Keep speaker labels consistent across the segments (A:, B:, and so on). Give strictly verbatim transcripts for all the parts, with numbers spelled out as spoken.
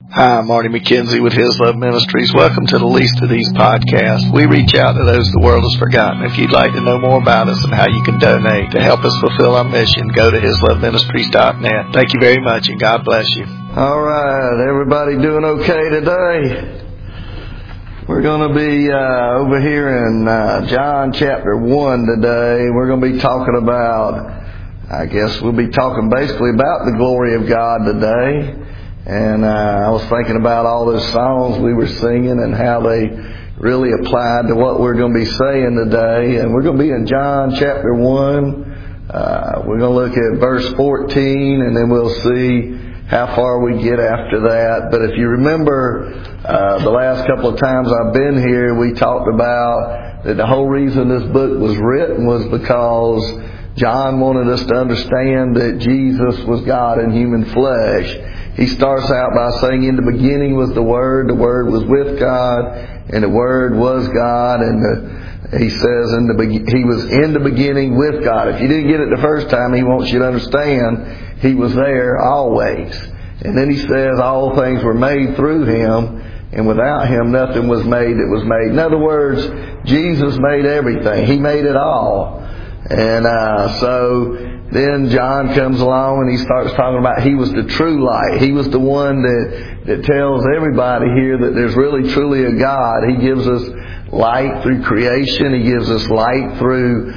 A: Hi, I'm Marty McKenzie with His Love Ministries. Welcome to the Least of These podcasts. We reach out to those the world has forgotten. If you'd like to know more about us and how you can donate to help us fulfill our mission, go to his love ministries dot net. Thank you very much, and God bless you.
B: All right, everybody doing okay today? We're going to be uh, over here in uh, John chapter one today. We're going to be talking about, I guess we'll be talking basically about the glory of God today. And uh, I was thinking about all those songs we were singing and how they really applied to what we're going to be saying today. And we're going to be in John chapter one. Uh, we're going to look at verse fourteen, and then we'll see how far we get after that. But if you remember uh, the last couple of times I've been here, we talked about that the whole reason this book was written was because John wanted us to understand that Jesus was God in human flesh. He starts out by saying, in the beginning was the Word, the Word was with God, and the Word was God, and the, he says in the be- he was in the beginning with God. If you didn't get it the first time, he wants you to understand he was there always. And then he says all things were made through him, and without him nothing was made that was made. In other words, Jesus made everything. He made it all. And uh, so then John comes along and he starts talking about he was the true light. He was the one that, that tells everybody here that there's really truly a God. He gives us light through creation. He gives us light through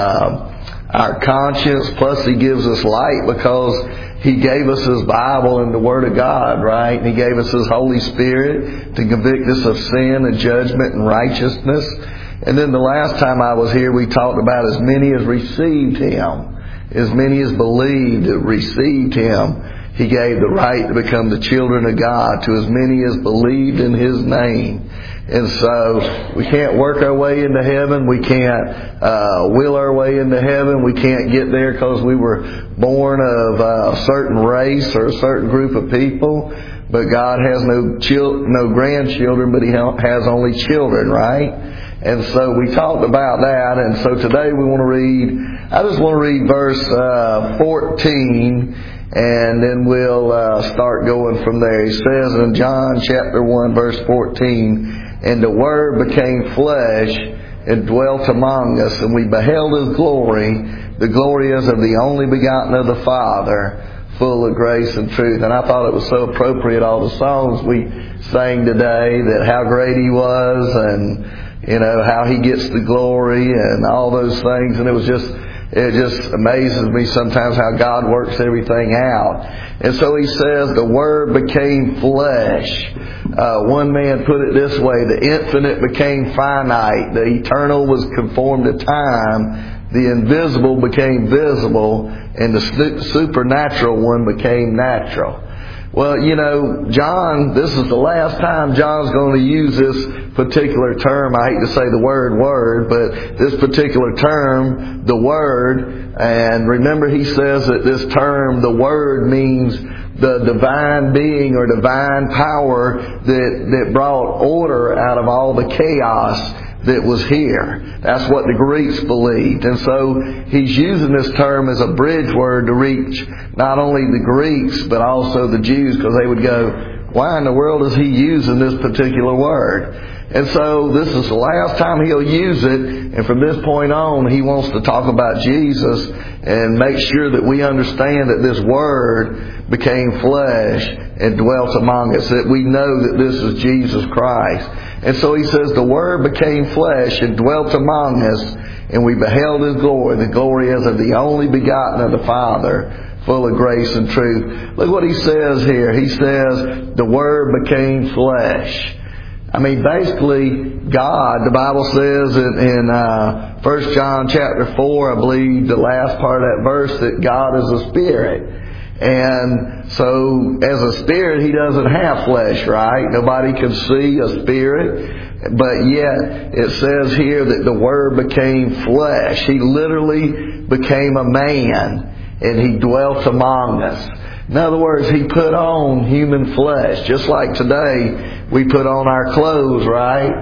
B: uh, our conscience. Plus He gives us light because He gave us His Bible and the Word of God, right? And He gave us His Holy Spirit to convict us of sin and judgment and righteousness. And then the last time I was here, we talked about as many as received Him, as many as believed that received Him, He gave the right to become the children of God to as many as believed in His name. And so we can't work our way into heaven. We can't uh, will our way into heaven. We can't get there because we were born of a certain race or a certain group of people. But God has no chil- no grandchildren, but He has only children, right? And so we talked about that, and so today we want to read, I just want to read verse uh, fourteen, and then we'll uh, start going from there. He says in John chapter one, verse fourteen, and the Word became flesh and dwelt among us, and we beheld His glory, the glory as of the only begotten of the Father, full of grace and truth. And I thought it was so appropriate, all the songs we sang today, that how great He was, and you know, how He gets the glory and all those things. And it was just, it just amazes me sometimes how God works everything out. And so He says the Word became flesh. Uh, one man put it this way, the infinite became finite. The eternal was conformed to time. The invisible became visible. And the supernatural one became natural. Well, you know, John, this is the last time John's going to use this particular term. I hate to say the word word, but this particular term, the Word. And remember, he says that this term, the Word, means the divine being or divine power that, that brought order out of all the chaos that was here. That's what the Greeks believed. And so he's using this term as a bridge word to reach not only the Greeks but also the Jews, because they would go, why in the world is he using this particular word? And so this is the last time he'll use it, and from this point on he wants to talk about Jesus and make sure that we understand that this Word became flesh and dwelt among us, that we know that this is Jesus Christ. And so he says the Word became flesh and dwelt among us, and we beheld His glory, the glory as of the only begotten of the Father, full of grace and truth. Look what he says here. He says the Word became flesh. I mean, basically, God, the Bible says in, in uh, First John chapter four, I believe, the last part of that verse, that God is a spirit. And so, as a spirit, He doesn't have flesh, right? Nobody can see a spirit. But yet, it says here that the Word became flesh. He literally became a man, and He dwelt among us. In other words, He put on human flesh. Just like today, we put on our clothes, right?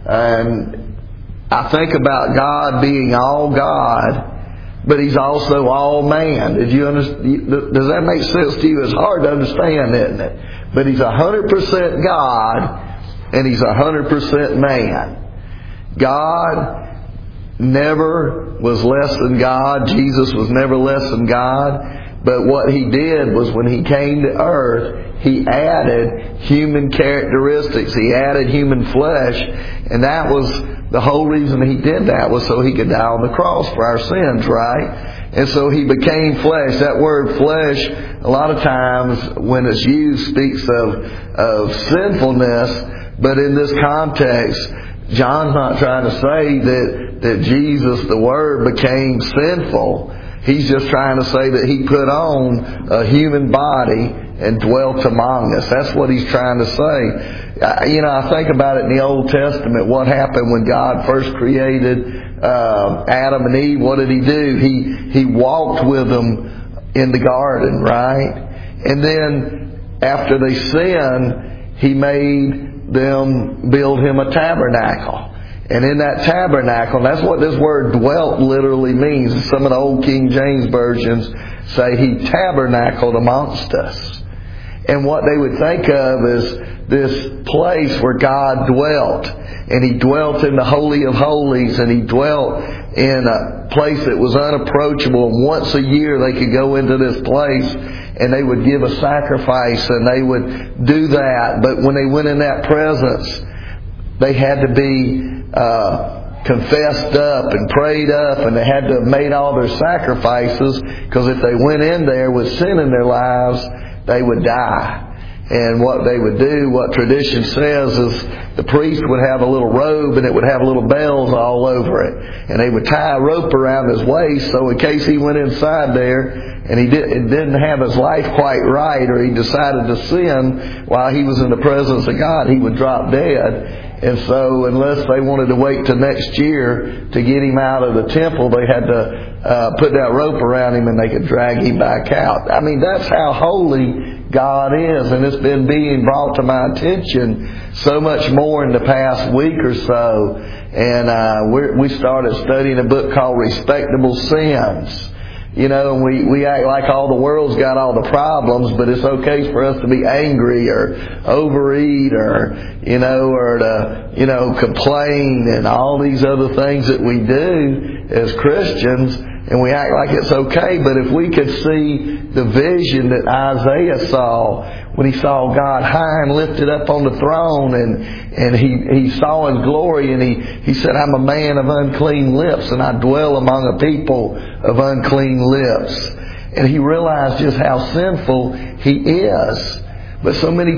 B: And I think about God being all God, but He's also all man. Did you understand? Does that make sense to you? It's hard to understand, isn't it? But He's one hundred percent God, and He's one hundred percent man. God never was less than God. Jesus was never less than God. But what He did was when He came to earth, He added human characteristics. He added human flesh. And that was the whole reason He did that, was so He could die on the cross for our sins, right? And so He became flesh. That word flesh, a lot of times when it's used, speaks of, of sinfulness. But in this context, John's not trying to say that, that Jesus, the Word, became sinful. He's just trying to say that He put on a human body and dwelt among us. That's what He's trying to say. You know, I think about it in the Old Testament. What happened when God first created uh, Adam and Eve? What did He do? He He walked with them in the garden, right? And then after they sinned, He made them build Him a tabernacle. And in that tabernacle, and that's what this word dwelt literally means. Some of the old King James versions say He tabernacled amongst us. And what they would think of is this place where God dwelt. And He dwelt in the Holy of Holies, and He dwelt in a place that was unapproachable. And once a year they could go into this place and they would give a sacrifice and they would do that. But when they went in that presence, they had to be uh, confessed up and prayed up, and they had to have made all their sacrifices, because if they went in there with sin in their lives, they would die. And what they would do, what tradition says, is the priest would have a little robe and it would have little bells all over it. And they would tie a rope around his waist, so in case he went inside there and he did, didn't have his life quite right, or he decided to sin while he was in the presence of God, he would drop dead. And so unless they wanted to wait till next year to get him out of the temple, they had to uh, put that rope around him and they could drag him back out. I mean, that's how holy God is. And it's been being brought to my attention so much more in the past week or so. And uh, we're, we started studying a book called Respectable Sins. You know, and we, we act like all the world's got all the problems, but it's okay for us to be angry or overeat or, you know, or to, you know, complain and all these other things that we do as Christians, and we act like it's okay. But if we could see the vision that Isaiah saw when he saw God high and lifted up on the throne, and, and he, he saw His glory, and he, he said, I'm a man of unclean lips, and I dwell among a people of unclean lips. And he realized just how sinful he is. But so many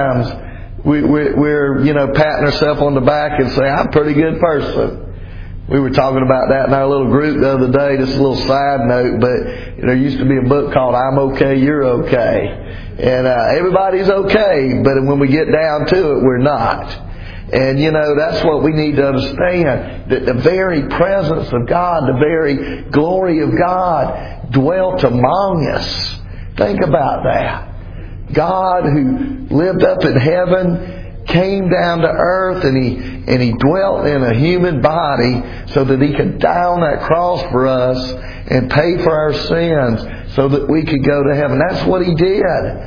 B: times we, we, we're, you know, patting ourselves on the back and saying, I'm a pretty good person. We were talking about that in our little group the other day, just a little side note, but you know, there used to be a book called I'm Okay, You're Okay. And uh, everybody's okay, but when we get down to it, we're not. And you know, that's what we need to understand, that the very presence of God, the very glory of God dwelt among us. Think about that. God who lived up in heaven came down to earth, and He and He dwelt in a human body so that He could die on that cross for us and pay for our sins so that we could go to heaven. That's what He did.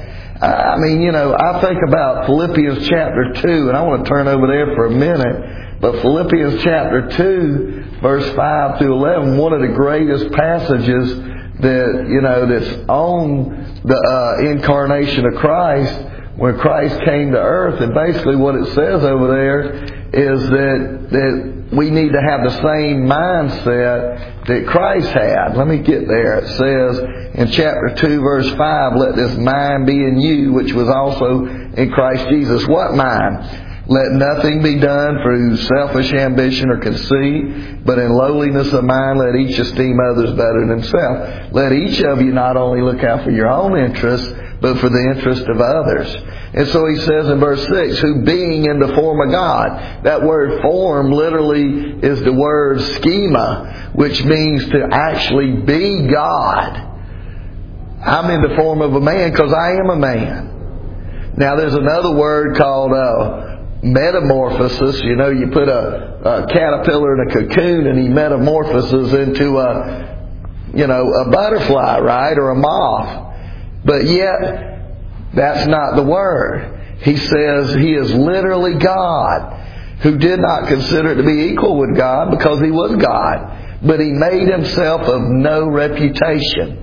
B: I mean, you know, I think about Philippians chapter two, and I want to turn over there for a minute. But Philippians chapter two, verse five through eleven, one of the greatest passages that, you know, that's on the uh, incarnation of Christ, when Christ came to earth. And basically what it says over there is that that we need to have the same mindset that Christ had. Let me get there. It says in chapter two, verse five, let this mind be in you, which was also in Christ Jesus. What mind? Let nothing be done through selfish ambition or conceit, but in lowliness of mind let each esteem others better than himself. Let each of you not only look out for your own interests, but for the interest of others. And so he says in verse six, who being in the form of God. That word form literally is the word schema, which means to actually be God. I'm in the form of a man because I am a man. Now there's another word called uh, metamorphosis. You know, you put a, a caterpillar in a cocoon and he metamorphoses into a, you know, a butterfly, right? Or a moth. But yet, That's not the Word. He says He is literally God, who did not consider it to be equal with God because He was God. But He made Himself of no reputation.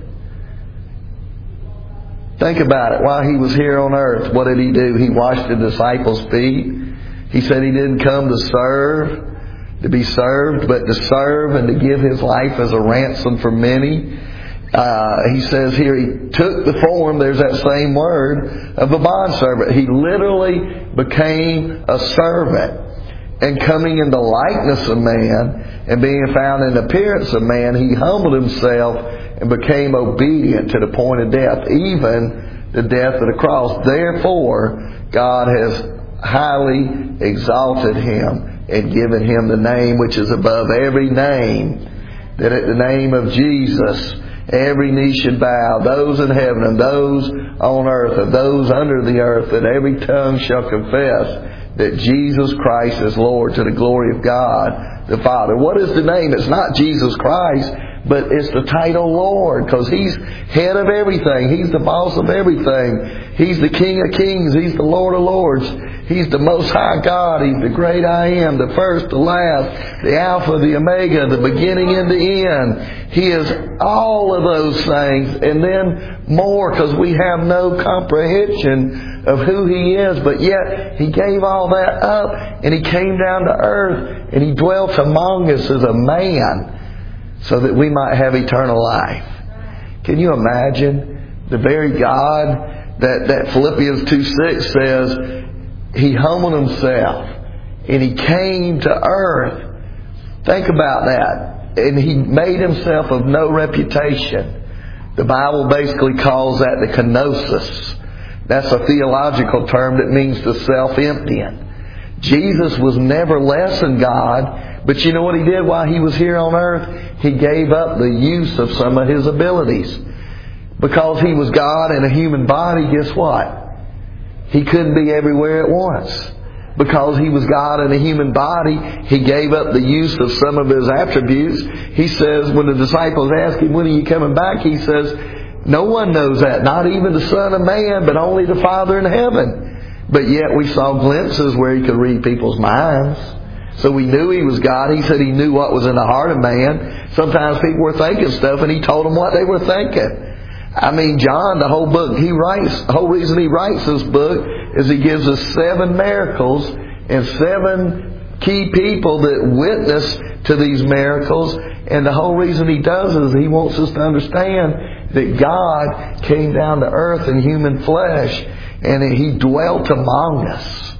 B: Think about it. While He was here on earth, what did He do? He washed the disciples' feet. He said He didn't come to serve, to be served, but to serve and to give His life as a ransom for many. Uh, he says here He took the form, there's that same word, of a bondservant. He literally became a servant. And coming in the likeness of man, and being found in appearance of man, He humbled Himself and became obedient to the point of death, even the death of the cross. Therefore, God has highly exalted Him and given Him the name which is above every name, that at the name of Jesus every knee should bow, those in heaven and those on earth and those under the earth, that every tongue shall confess that Jesus Christ is Lord, to the glory of God the Father. What is the name? It's not Jesus Christ, but it's the title Lord, because He's head of everything. He's the boss of everything. He's the King of kings. He's the Lord of lords. He's the Most High God. He's the great I am, the first, the last, the Alpha, the Omega, the beginning and the end. He is all of those things, and then more, because we have no comprehension of who He is. But yet He gave all that up, and He came down to earth, and He dwelt among us as a man, so that we might have eternal life. Can you imagine the very God that, that Philippians two six says, He humbled Himself and He came to earth. Think about that. And He made Himself of no reputation. The Bible basically calls that the kenosis. That's a theological term that means the self-emptying. Jesus was never less than God, but you know what He did while He was here on earth? He gave up the use of some of His abilities. Because He was God in a human body, guess what? He couldn't be everywhere at once. Because He was God in a human body, He gave up the use of some of His attributes. He says, when the disciples ask Him, when are you coming back? He says, no one knows that, not even the Son of Man, but only the Father in heaven. But yet we saw glimpses where He could read people's minds. So we knew He was God. He said He knew what was in the heart of man. Sometimes people were thinking stuff and He told them what they were thinking. I mean, John, the whole book, he writes, the whole reason he writes this book is he gives us seven miracles and seven key people that witness to these miracles. And the whole reason he does is he wants us to understand that God came down to earth in human flesh and He dwelt among us.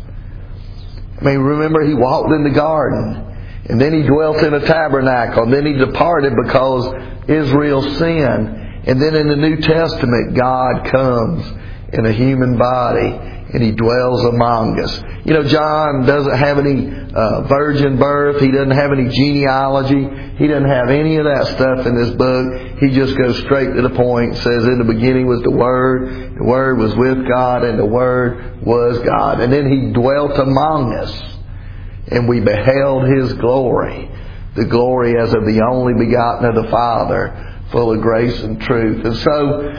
B: I mean, remember He walked in the garden, and then He dwelt in a tabernacle, and then He departed because Israel sinned. And then in the New Testament, God comes in a human body and He dwells among us. You know, John doesn't have any uh, virgin birth. He doesn't have any genealogy. He doesn't have any of that stuff in this book. He just goes straight to the point. Says, in the beginning was the Word. The Word was with God, and the Word was God. And then He dwelt among us, and we beheld His glory. The glory as of the only begotten of the Father, full of grace and truth. And so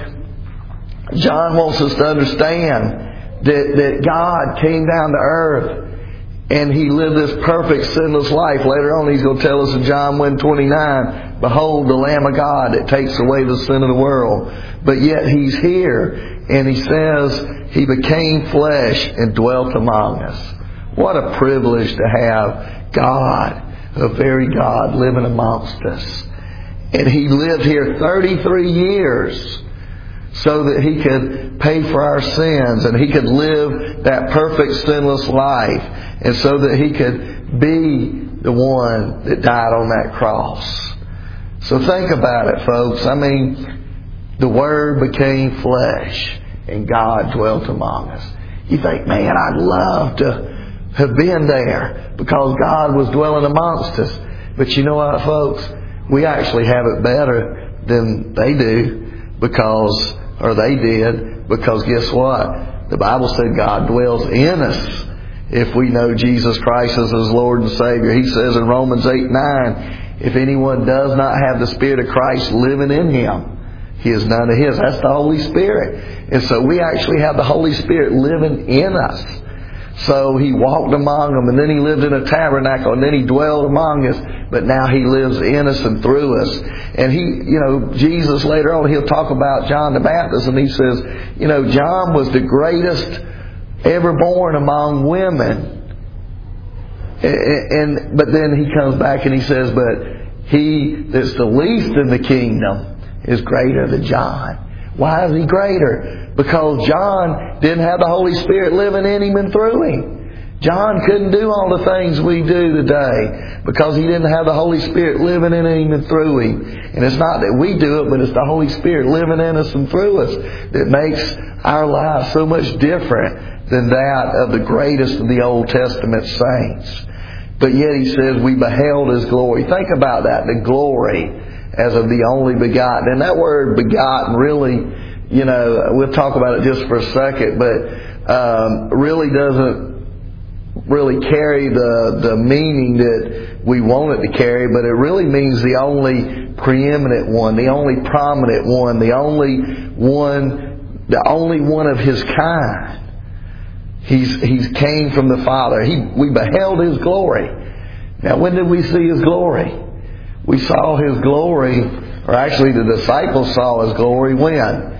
B: John wants us to understand that, that God came down to earth and He lived this perfect sinless life. Later on He's going to tell us in John one twenty-nine, behold the Lamb of God that takes away the sin of the world. But yet He's here, and He says He became flesh and dwelt among us. What a privilege to have God, a very God, living amongst us. And He lived here thirty-three years so that He could pay for our sins, and He could live that perfect sinless life, and so that He could be the one that died on that cross. So think about it, folks. I mean, the Word became flesh and God dwelt among us. You think, man, I'd love to have been there because God was dwelling amongst us. But you know what, folks? We actually have it better than they do because, or they did, because guess what? The Bible said God dwells in us if we know Jesus Christ as His Lord and Savior. He says in Romans eight nine, if anyone does not have the Spirit of Christ living in him, He is none of His. That's the Holy Spirit. And so we actually have the Holy Spirit living in us. So He walked among them, and then He lived in a tabernacle, and then He dwelled among us, but now He lives in us and through us. And He, you know, Jesus later on, He'll talk about John the Baptist, and He says, you know, John was the greatest ever born among women. And, and but then He comes back and He says, but he that's the least in the kingdom is greater than John. Why is he greater? Because John didn't have the Holy Spirit living in him and through him. John couldn't do all the things we do today because he didn't have the Holy Spirit living in him and through him. And it's not that we do it, but it's the Holy Spirit living in us and through us that makes our lives so much different than that of the greatest of the Old Testament saints. But yet He says we beheld His glory. Think about that, the glory as of the only begotten. And that word begotten really, you know, we'll talk about it just for a second, but um, really doesn't really carry the, the meaning that we want it to carry, but it really means the only preeminent one, the only prominent one, the only one, the only one of His kind. He's, he's came from the Father. He, we beheld His glory. Now, when did we see His glory? We saw His glory, or actually the disciples saw His glory when?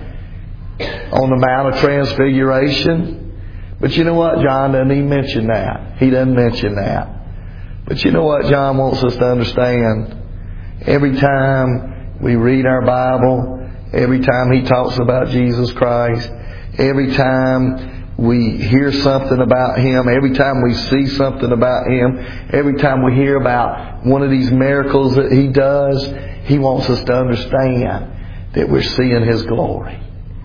B: On the Mount of Transfiguration. But you know what? John doesn't even mention that. He doesn't mention that. But you know what John wants us to understand? Every time we read our Bible, every time he talks about Jesus Christ, every time we hear something about Him, every time we see something about Him, every time we hear about one of these miracles that He does, He wants us to understand that we're seeing His glory.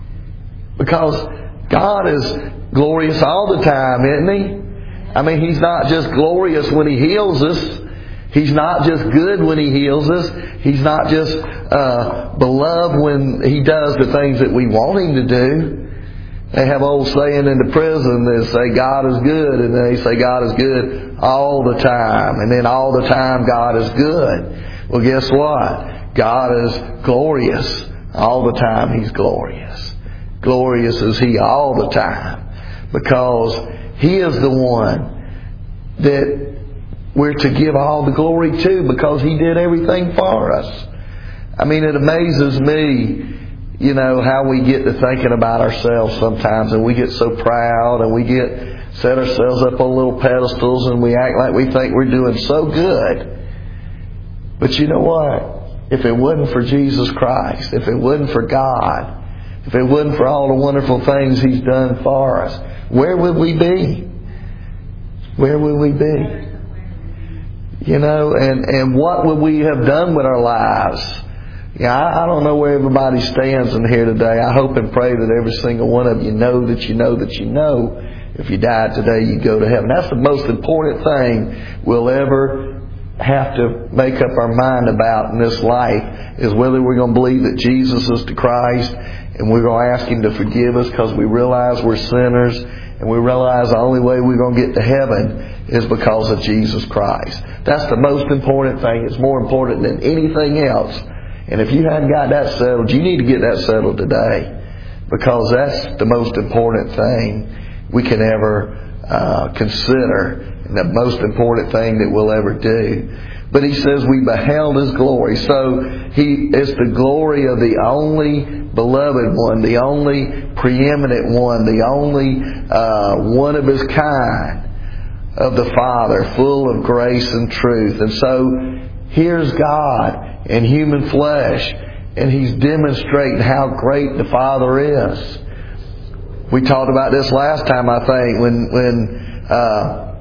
B: Because God is glorious all the time, isn't He? I mean, He's not just glorious when He heals us. He's not just good when He heals us. He's not just uh, beloved when He does the things that we want Him to do. They have old saying in the prison that say God is good, and they say God is good all the time, and then all the time God is good. Well, guess what? God is glorious all the time. He's glorious. Glorious is He all the time, because He is the one that we're to give all the glory to, because He did everything for us. I mean, it amazes me, you know, how we get to thinking about ourselves sometimes, and we get so proud, and we get set ourselves up on little pedestals, and we act like we think we're doing so good. But you know what? If it wasn't for Jesus Christ, if it wasn't for God, if it wasn't for all the wonderful things He's done for us, where would we be? Where would we be? You know, and, and what would we have done with our lives? Yeah, I, I don't know where everybody stands in here today. I hope and pray that every single one of you know that you know that you know if you died today, you'd go to heaven. That's the most important thing we'll ever have to make up our mind about in this life, is whether we're going to believe that Jesus is the Christ, and we're going to ask Him to forgive us because we realize we're sinners, and we realize the only way we're going to get to heaven is because of Jesus Christ. That's the most important thing. It's more important than anything else. And if you hadn't got that settled, you need to get that settled today, because that's the most important thing we can ever uh, consider, and the most important thing that we'll ever do. But He says we beheld His glory. So He is the glory of the only beloved one, the only preeminent one, the only uh, one of His kind, of the Father, full of grace and truth. And so here's God in human flesh, and He's demonstrating how great the Father is. We talked about this last time, I think, when when uh,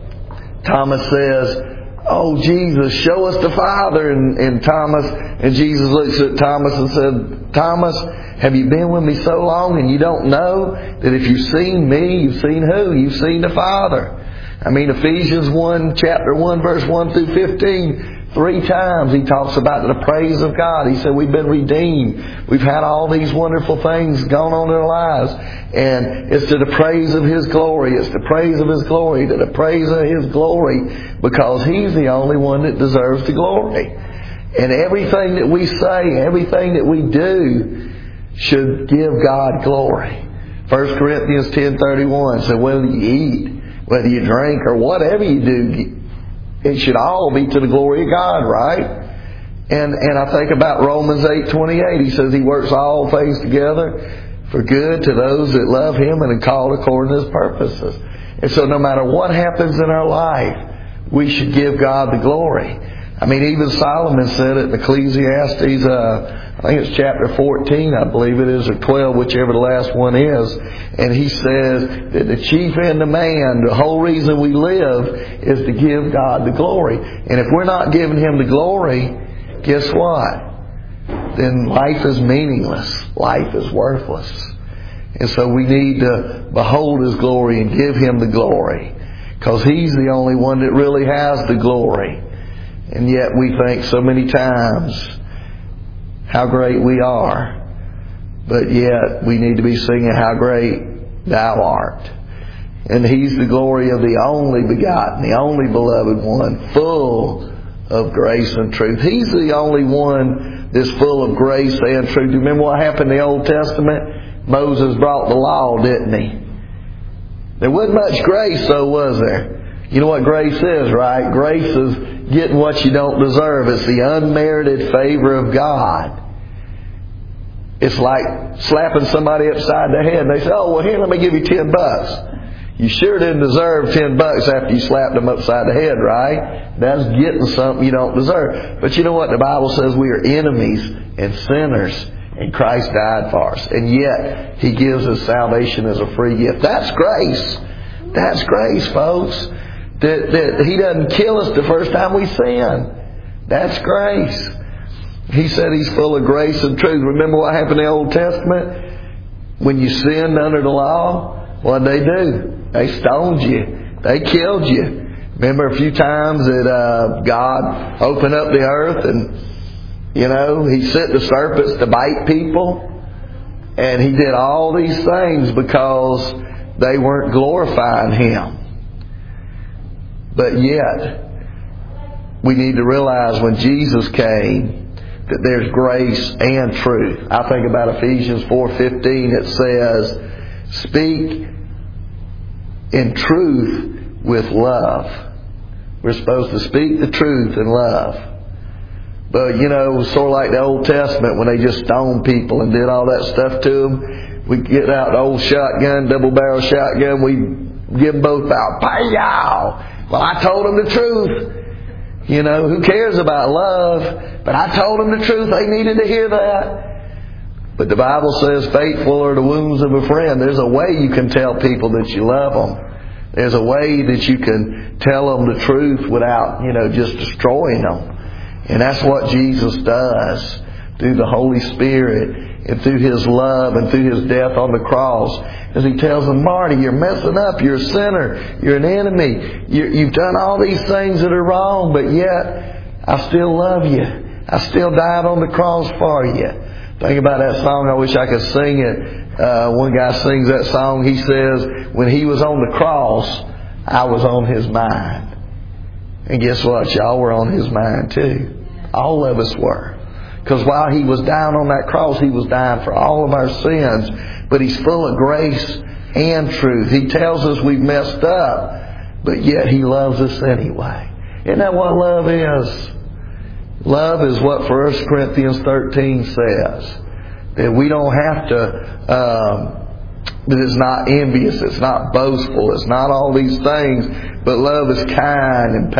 B: Thomas says, "Oh, Jesus, show us the Father." And, and Thomas, and Jesus looks at Thomas and said, "Thomas, have you been with me so long and you don't know that if you've seen me, you've seen who? You've seen the Father." I mean, Ephesians one, chapter one, verse one through fifteen, three times He talks about the praise of God. He said we've been redeemed. We've had all these wonderful things going on in our lives. And it's to the praise of His glory. It's the praise of His glory, to the praise of His glory, because He's the only one that deserves the glory. And everything that we say, everything that we do should give God glory. First Corinthians ten thirty-one says, whether you eat, whether you drink, or whatever you do, it should all be to the glory of God, right? And and I think about Romans eight twenty-eight. He says He works all things together for good to those that love Him and are called according to His purposes. And so no matter what happens in our life, we should give God the glory. I mean, even Solomon said it in Ecclesiastes, uh, I think it's chapter fourteen, I believe it is, or twelve, whichever the last one is. And he says that the chief end of man, the whole reason we live, is to give God the glory. And if we're not giving Him the glory, guess what? Then life is meaningless. Life is worthless. And so we need to behold His glory and give Him the glory. Because He's the only one that really has the glory. And yet we think so many times how great we are. But yet we need to be singing how great Thou art. And He's the glory of the only begotten, the only beloved one, full of grace and truth. He's the only one that's full of grace and truth. Do you remember what happened in the Old Testament? Moses brought the law, didn't he? There wasn't much grace, though, was there? You know what grace is, right? Grace is getting what you don't deserve. It's the unmerited favor of God. It's like slapping somebody upside the head and they say, oh, well, here, let me give you ten bucks. You sure didn't deserve ten bucks after you slapped them upside the head, right? That's getting something you don't deserve. But you know what? The Bible says we are enemies and sinners, and Christ died for us. And yet, He gives us salvation as a free gift. That's grace. That's grace, folks. That, that He doesn't kill us the first time we sin. That's grace. He said He's full of grace and truth. Remember what happened in the Old Testament? When you sinned under the law, what did they do? They stoned you. They killed you. Remember a few times that uh, God opened up the earth and, you know, He sent the serpents to bite people. And He did all these things because they weren't glorifying Him. But yet, we need to realize when Jesus came that there's grace and truth. I think about Ephesians four fifteen. It says, speak in truth with love. We're supposed to speak the truth in love. But, you know, it was sort of like the Old Testament when they just stoned people and did all that stuff to them. We get out the old shotgun, double-barrel shotgun. We give them both out. Pow! Well, I told them the truth. You know, who cares about love? But I told them the truth. They needed to hear that. But the Bible says, faithful are the wounds of a friend. There's a way you can tell people that you love them. There's a way that you can tell them the truth without, you know, just destroying them. And that's what Jesus does through the Holy Spirit and through His love and through His death on the cross. As He tells them, Marty, you're messing up. You're a sinner. You're an enemy. You're, you've done all these things that are wrong, but yet I still love you. I still died on the cross for you. Think about that song. I wish I could sing it. Uh, one guy sings that song. He says, when He was on the cross, I was on His mind. And guess what? Y'all were on His mind too. All of us were. Because while He was down on that cross, He was dying for all of our sins. But He's full of grace and truth. He tells us we've messed up, but yet He loves us anyway. Isn't that what love is? Love is what First Corinthians thirteen says. That we don't have to, um, that it's not envious, it's not boastful, it's not all these things, but love is kind and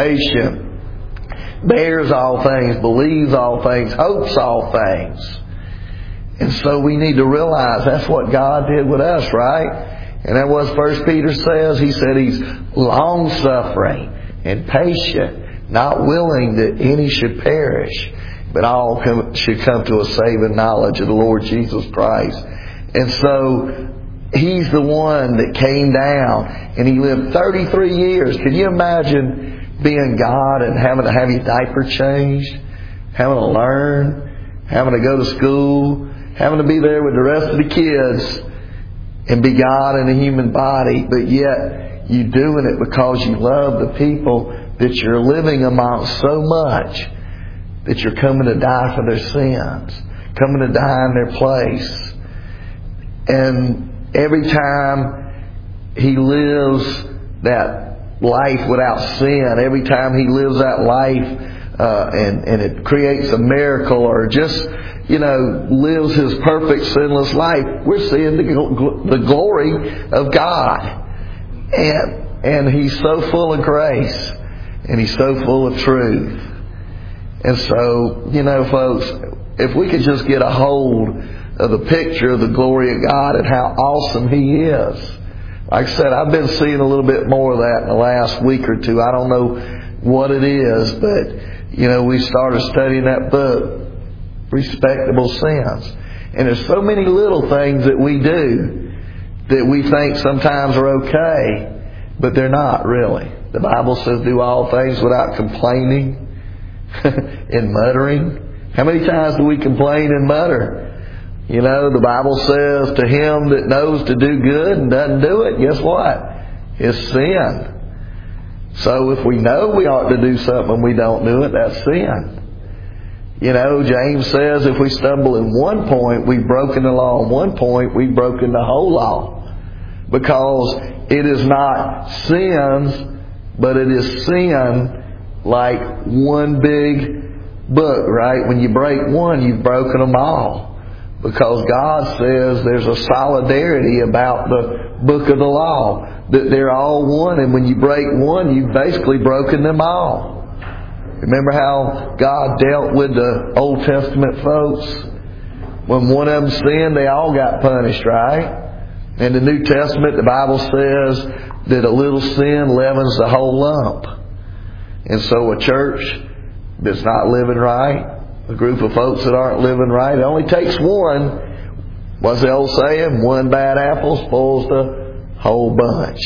B: patient, bears all things, believes all things, hopes all things. And so we need to realize that's what God did with us, right? And that what First Peter says. He said He's long-suffering and patient, not willing that any should perish, but all come, should come to a saving knowledge of the Lord Jesus Christ. And so He's the one that came down and He lived thirty-three years. Can you imagine being God and having to have your diaper changed, having to learn, having to go to school, having to be there with the rest of the kids and be God in a human body, but yet you doing it because you love the people that you're living amongst so much that you're coming to die for their sins, coming to die in their place. And every time He lives that life without sin, every time He lives that life uh, and, and it creates a miracle, or just, you know, lives His perfect sinless life, we're seeing the, the glory of God. And, and He's so full of grace, and He's so full of truth. And so, you know, folks, if we could just get a hold of the picture of the glory of God and how awesome He is. Like I said, I've been seeing a little bit more of that in the last week or two. I don't know what it is, but, you know, we started studying that book, Respectable Sins. And there's so many little things that we do that we think sometimes are okay, but they're not really. The Bible says do all things without complaining and muttering. How many times do we complain and mutter? You know, the Bible says to him that knows to do good and doesn't do it, guess what? It's sin. So if we know we ought to do something and we don't do it, that's sin. You know, James says if we stumble in one point, we've broken the law. In one point, we've broken the whole law. Because it is not sins, but it is sin like one big book, right? When you break one, you've broken them all. Because God says there's a solidarity about the book of the law, that they're all one, and when you break one, you've basically broken them all. Remember how God dealt with the Old Testament folks? When one of them sinned, they all got punished, right? In the New Testament, the Bible says that a little sin leavens the whole lump. And so a church that's not living right, a group of folks that aren't living right, it only takes one. What's the old saying? One bad apple spoils the whole bunch.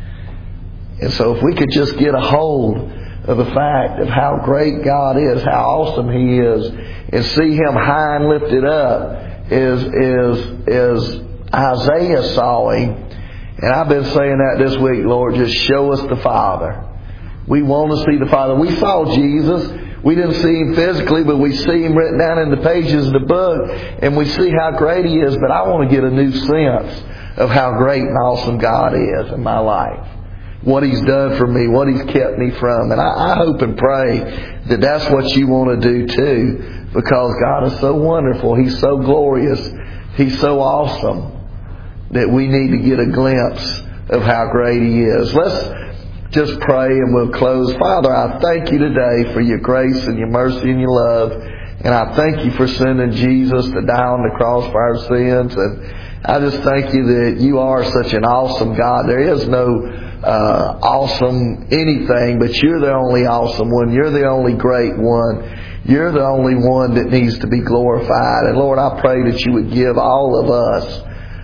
B: And so if we could just get a hold of the fact of how great God is, how awesome He is, and see Him high and lifted up as, as, as Isaiah saw Him. And I've been saying that this week, Lord, just show us the Father. We want to see the Father. We saw Jesus. We didn't see Him physically, but we see Him written down in the pages of the book, and we see how great He is. But I want to get a new sense of how great and awesome God is in my life. What He's done for me, what He's kept me from. And I, I hope and pray that that's what you want to do too, because God is so wonderful. He's so glorious. He's so awesome that we need to get a glimpse of how great He is. Let's just pray and we'll close. Father, I thank You today for Your grace and Your mercy and Your love. And I thank You for sending Jesus to die on the cross for our sins. And I just thank You that You are such an awesome God. There is no uh, awesome anything, but You're the only awesome one. You're the only great one. You're the only one that needs to be glorified. And Lord, I pray that You would give all of us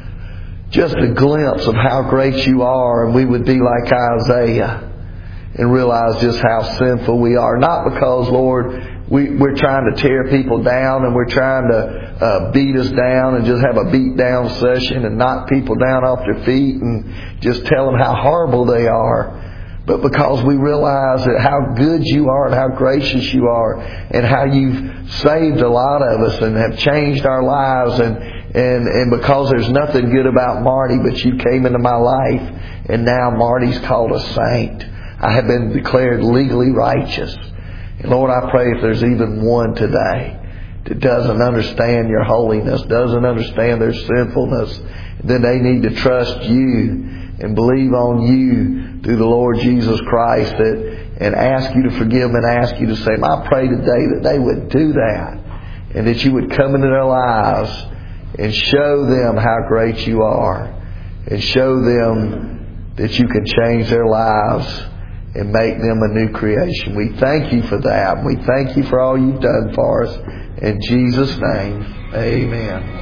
B: just a glimpse of how great You are, and we would be like Isaiah and realize just how sinful we are. Not because, Lord, we, we're trying to tear people down and we're trying to uh, beat us down and just have a beat down session and knock people down off their feet and just tell them how horrible they are. But because we realize that how good You are and how gracious You are and how You've saved a lot of us and have changed our lives, and And, and because there's nothing good about Marty, but You came into my life, and now Marty's called a saint. I have been declared legally righteous. And Lord, I pray if there's even one today that doesn't understand Your holiness, doesn't understand their sinfulness, then they need to trust You and believe on You through the Lord Jesus Christ, that, and ask You to forgive them and ask You to save them. I pray today that they would do that, and that You would come into their lives and show them how great You are, and show them that You can change their lives and make them a new creation. We thank You for that. We thank You for all You've done for us. In Jesus' name, amen.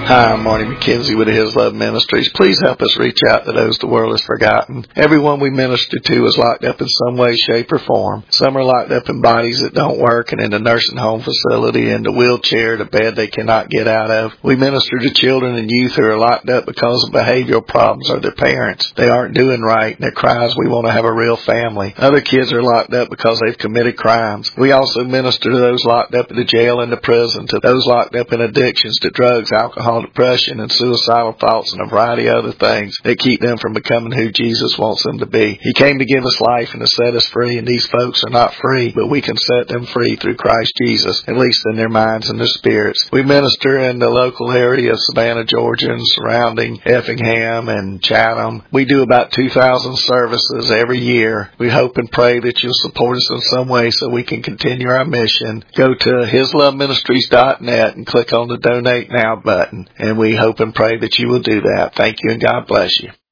A: Hi, I'm Marty McKenzie with His Love Ministries. Please help us reach out to those the world has forgotten. Everyone we minister to is locked up in some way, shape, or form. Some are locked up in bodies that don't work and in a nursing home facility, in the wheelchair, the bed they cannot get out of. We minister to children and youth who are locked up because of behavioral problems or their parents. They aren't doing right, and their cries, we want to have a real family. Other kids are locked up because they've committed crimes. We also minister to those locked up in the jail and the prison, to those locked up in addictions to drugs, alcohol, depression, and suicidal thoughts, and a variety of other things that keep them from becoming who Jesus wants them to be. He came to give us life and to set us free, and these folks are not free, but we can set them free through Christ Jesus, at least in their minds and their spirits. We minister in the local area of Savannah, Georgia, and surrounding Effingham and Chatham. We do about two thousand services every year. We hope and pray that you'll support us in some way so we can continue our mission. Go to his love ministries dot net and click on the Donate Now button. And we hope and pray that you will do that. Thank you, and God bless you.